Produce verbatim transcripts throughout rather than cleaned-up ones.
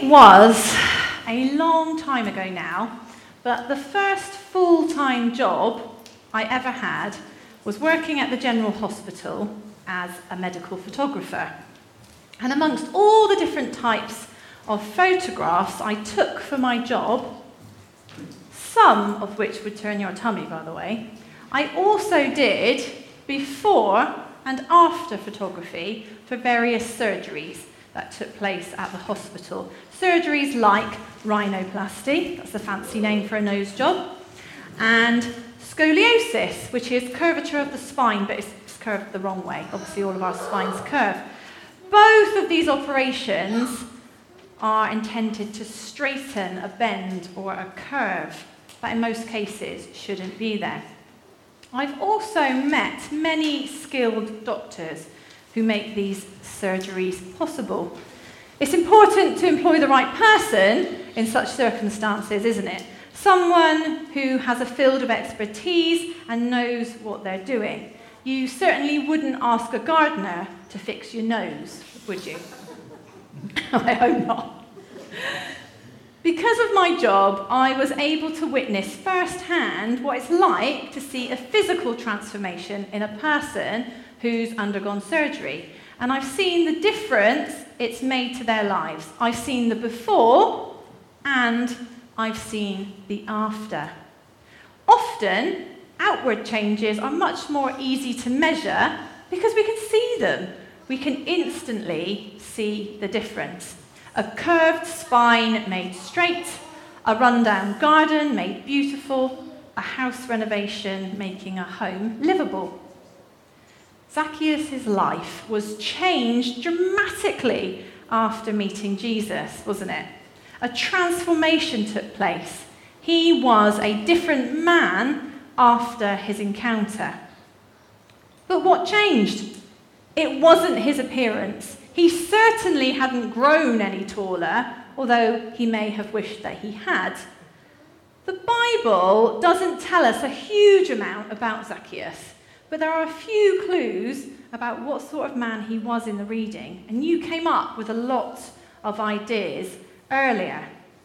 It was a long time ago now, but the first full-time job I ever had was working at the General Hospital as a medical photographer. And amongst all the different types of photographs I took for my job, some of which would turn your tummy, by the way, I also did before and after photography for various surgeries that took place at the hospital. Surgeries like rhinoplasty, that's the fancy name for a nose job, and scoliosis, which is curvature of the spine, but it's curved the wrong way. Obviously, all of our spines curve. Both of these operations are intended to straighten a bend or a curve that in most cases shouldn't be there. I've also met many skilled doctors who make these surgeries possible. It's important to employ the right person in such circumstances, isn't it? Someone who has a field of expertise and knows what they're doing. You certainly wouldn't ask a gardener to fix your nose, would you? I hope not. Because of my job, I was able to witness firsthand what it's like to see a physical transformation in a person who's undergone surgery. And I've seen the difference it's made to their lives. I've seen the before and I've seen the after. Often, outward changes are much more easy to measure because we can see them. We can instantly see the difference. A curved spine made straight, a rundown garden made beautiful, a house renovation making a home livable. Zacchaeus' life was changed dramatically after meeting Jesus, wasn't it? A transformation took place. He was a different man after his encounter. But what changed? It wasn't his appearance. He certainly hadn't grown any taller, although he may have wished that he had. The Bible doesn't tell us a huge amount about Zacchaeus, but there are a few clues about what sort of man he was in the reading, and you came up with a lot of ideas earlier.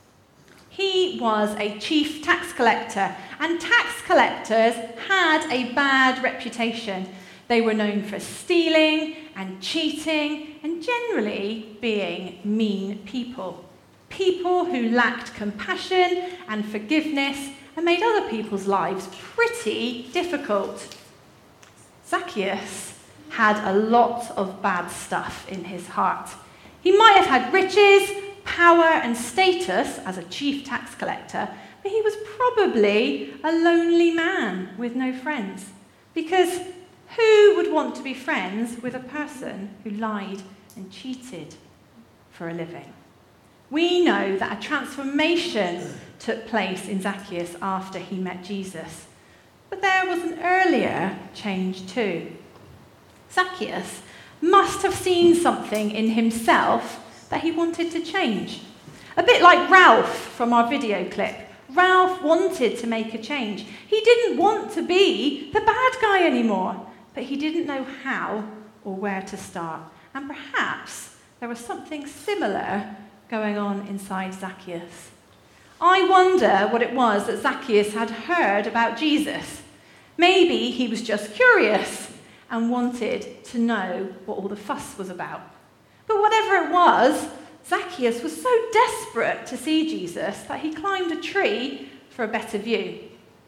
He was a chief tax collector, and tax collectors had a bad reputation. They were known for stealing and cheating and generally being mean people. People who lacked compassion and forgiveness and made other people's lives pretty difficult. Zacchaeus had a lot of bad stuff in his heart. He might have had riches, power, and status as a chief tax collector, but he was probably a lonely man with no friends. Because who would want to be friends with a person who lied and cheated for a living? We know that a transformation took place in Zacchaeus after he met Jesus. But there was an earlier change too. Zacchaeus must have seen something in himself that he wanted to change. A bit like Ralph from our video clip. Ralph wanted to make a change. He didn't want to be the bad guy anymore, but he didn't know how or where to start. And perhaps there was something similar going on inside Zacchaeus. I wonder what it was that Zacchaeus had heard about Jesus. Maybe he was just curious and wanted to know what all the fuss was about. But whatever it was, Zacchaeus was so desperate to see Jesus that he climbed a tree for a better view.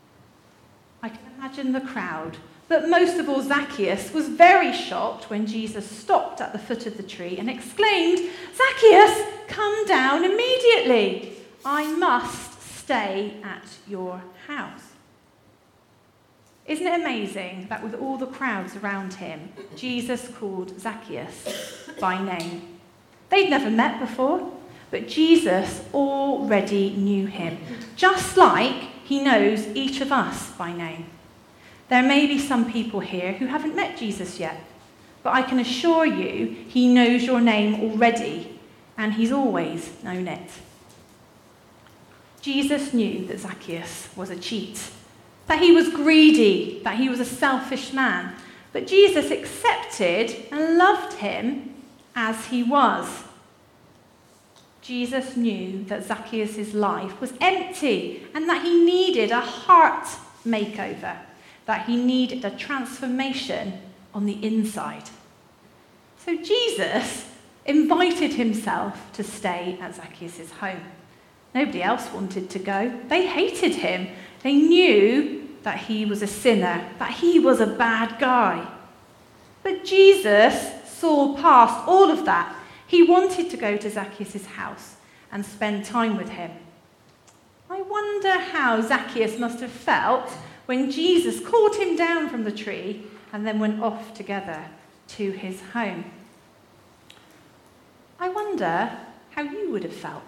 I can imagine the crowd, but most of all Zacchaeus was very shocked when Jesus stopped at the foot of the tree and exclaimed, "Zacchaeus, come down immediately. I must stay at your house." Isn't it amazing that with all the crowds around him, Jesus called Zacchaeus by name? They'd never met before, but Jesus already knew him, just like he knows each of us by name. There may be some people here who haven't met Jesus yet, but I can assure you he knows your name already, and he's always known it. Jesus knew that Zacchaeus was a cheat, that he was greedy, that he was a selfish man, but Jesus accepted and loved him as he was. Jesus knew that Zacchaeus' life was empty and that he needed a heart makeover, that he needed a transformation on the inside. So Jesus invited himself to stay at Zacchaeus' home. Nobody else wanted to go. They hated him. They knew that he was a sinner, that he was a bad guy. But Jesus saw past all of that. He wanted to go to Zacchaeus' house and spend time with him. I wonder how Zacchaeus must have felt when Jesus called him down from the tree and then went off together to his home. I wonder how you would have felt.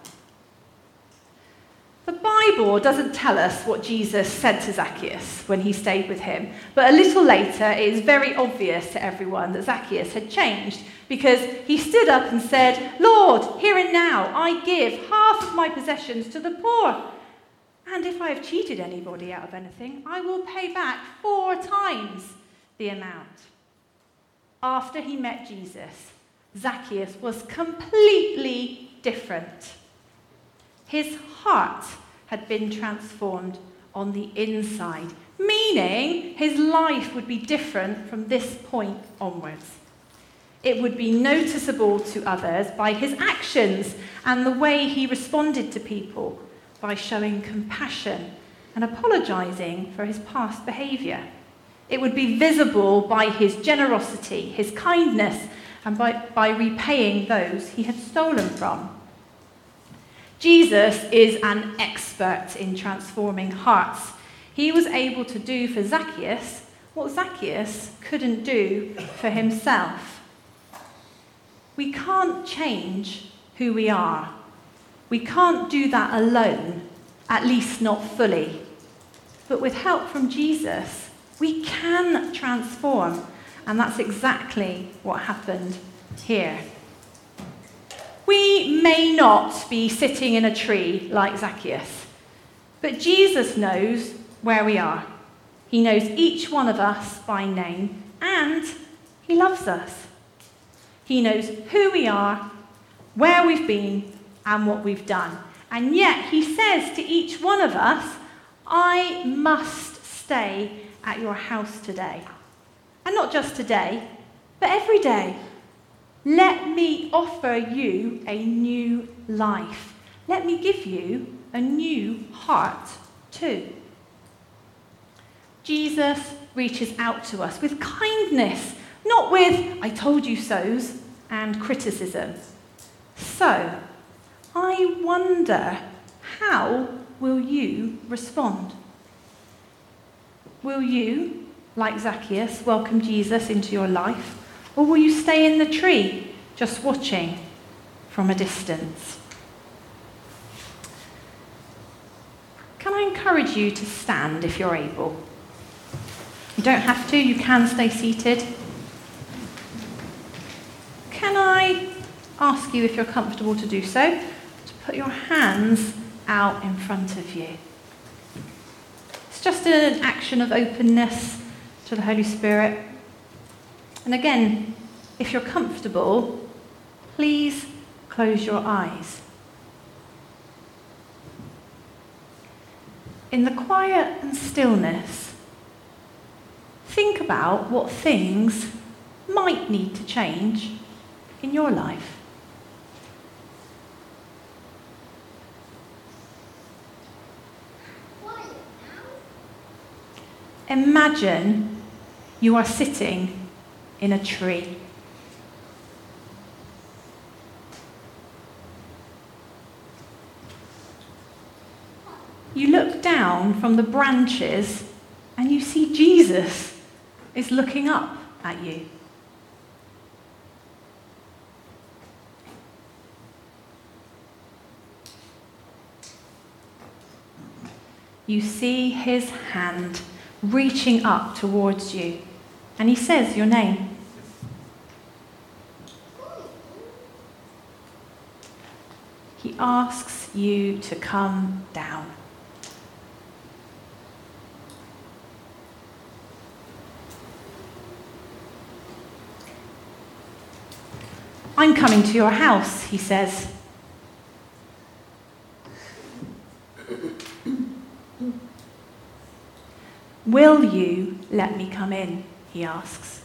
The Bible doesn't tell us what Jesus said to Zacchaeus when he stayed with him, but a little later it is very obvious to everyone that Zacchaeus had changed, because he stood up and said, "Lord, here and now I give half of my possessions to the poor. And if I have cheated anybody out of anything, I will pay back four times the amount." After he met Jesus, Zacchaeus was completely different. His heart had been transformed on the inside, meaning his life would be different from this point onwards. It would be noticeable to others by his actions and the way he responded to people, by showing compassion and apologizing for his past behavior. It would be visible by his generosity, his kindness, and by, by repaying those he had stolen from. Jesus is an expert in transforming hearts. He was able to do for Zacchaeus what Zacchaeus couldn't do for himself. We can't change who we are. We can't do that alone, at least not fully. But with help from Jesus, we can transform, and that's exactly what happened here. We may not be sitting in a tree like Zacchaeus, but Jesus knows where we are. He knows each one of us by name, and he loves us. He knows who we are, where we've been, and what we've done. And yet he says to each one of us, "I must stay at your house today." And not just today, but every day. Let me offer you a new life. Let me give you a new heart too. Jesus reaches out to us with kindness, not with "I told you so's" and criticism. So, I wonder, how will you respond? Will you, like Zacchaeus, welcome Jesus into your life? Or will you stay in the tree, just watching from a distance? Can I encourage you to stand if you're able? You don't have to, you can stay seated. Can I ask you, if you're comfortable to do so, to put your hands out in front of you? It's just an action of openness to the Holy Spirit. And again, if you're comfortable, please close your eyes. In the quiet and stillness, think about what things might need to change in your life. Imagine you are sitting in a tree. You look down from the branches and you see Jesus is looking up at you. You see his hand reaching up towards you, and he says your name. He asks you to come down. "I'm coming to your house," he says. Will you let me come in? He asks.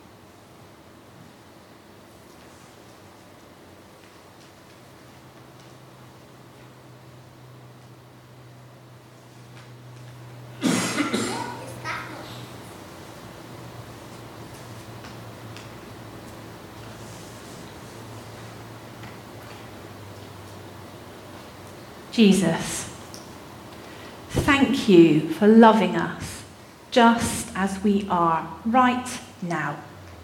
Jesus, thank you for loving us just as we are right now.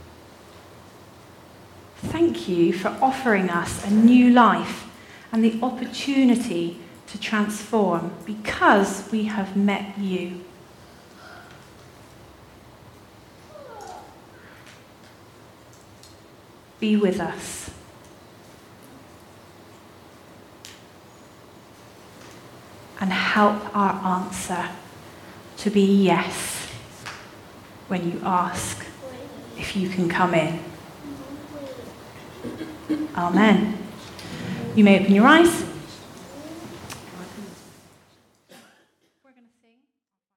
Thank you for offering us a new life and the opportunity to transform because we have met you. Be with us. And help our answer to be yes when you ask if you can come in. Amen. You may open your eyes.